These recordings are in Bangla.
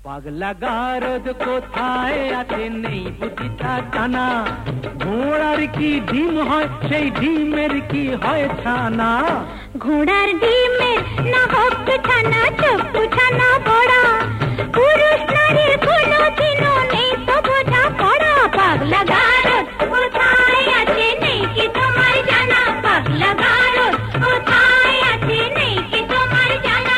পাগলা গারদ কোথায় আছে নেই বুঝিটা জানা, ঘোড়ার কি ডিম হয় সেই ডিমের কি হয় ছানা, ঘোড়ার ডিমের না হোক ছানা চোখ ছানা বড়া, পুরুষ নারীর কোনো চিহ্ন নেই তো বোঝা পড়া। পাগলা গারদ কোথায় আছে নেই কি তোমার জানা, পাগলা গারদ কোথায় আছে নেই কি তোমার জানা।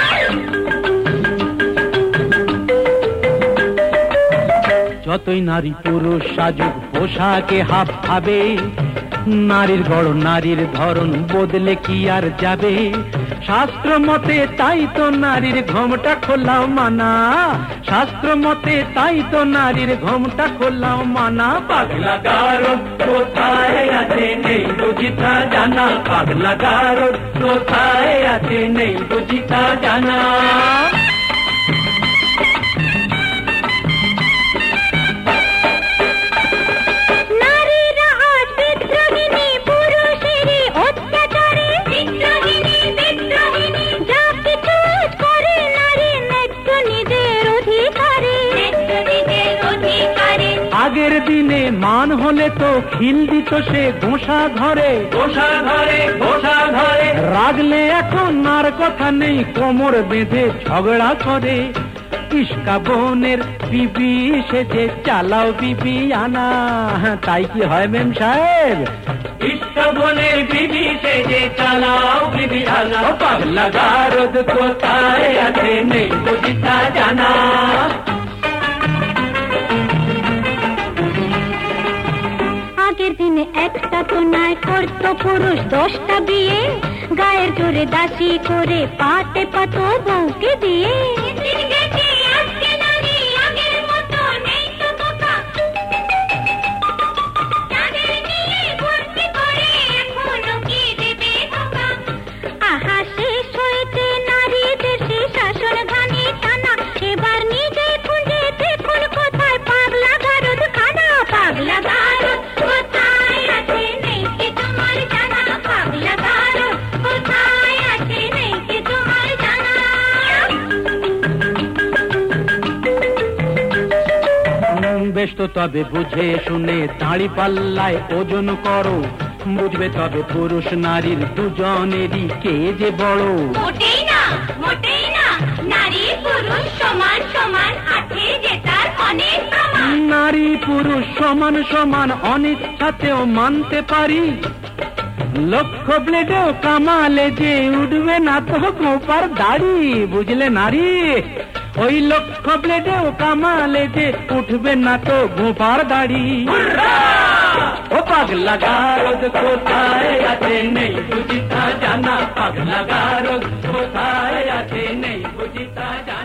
যতই নারী পুরুষ সাজুক পোশাকে হাব ভাবে, নারীর গড় নারীর ধরন বদলে কি আর যাবে, শাস্ত্র মতে তাই তো নারীর ঘোমটা খোলাও মানা, শাস্ত্র মতে তাই তো নারীর ঘোমটা খোলাও মানা। পাগলা গারদ কোথায় আছে নেই বুঝিতা জানা, পাগলা গারদ কোথায় আছে নেই বুঝিতা জানা। আগের দিনে মান হলে তো খিল দিত সে ঘোষা ঘরে, ঘোষা ঘরে ঘোষা ঘরে, রাগলে এখন আর কথা নেই কোমর বেঁধে ঝগড়া করে। ইস্কা বোনের বিবি সেজে চালাও বিবি আনা, তাই কি হয় মেম সাহেব? ইস্কা বোনের বিবি সেজে চালাও বিবি আনা। পাগলা গারদ কোথায় আছে নেই বুঝিতা জানা। আগের দিনে একটা তো নয় করতো পুরুষ 10টা বিয়ে, গায়ের জোরে দাসী করে পাটে পাতো বউকে দিয়ে। আহা শেষ হয়েছে নারী দেশে শাসন ঘানি টানা, এবার নিজে খুঁজে দেখুন কোথায় পাগলা গারদ খানা। পাগলা গারদ কোথায় আছে নেই কি তোমার জানা, পাগলা গারদ কোথায় আছে নেই কি তোমার জানা। বেশ তো তবে বুঝে শুনে দাঁড়ি পাল্লায় ওজন করো, বুঝবে তবে পুরুষ নারীর দুজনেরই কে যে বড়। মোটেই না মোটেই না, নারী পুরুষ সমান সমান আছে যে তার অনেক প্রমাণ। নারী পুরুষ সমান সমান অনিচ্ছাতেও মানতে পারি, লক্ষ ব্লেডেও কামালে যে উঠবে না তো গোপার দাড়ি, বুঝলে নারী? ওই লক্ষ ব্লেডেও কামালে যে উঠবে না তো গোপার দাড়ি। ও পাগলা গারদ কোথায় আছে নেই বুঝিতা জানা, পাগলা গারদ কোথায় আছে নেই বুঝিতা জানা।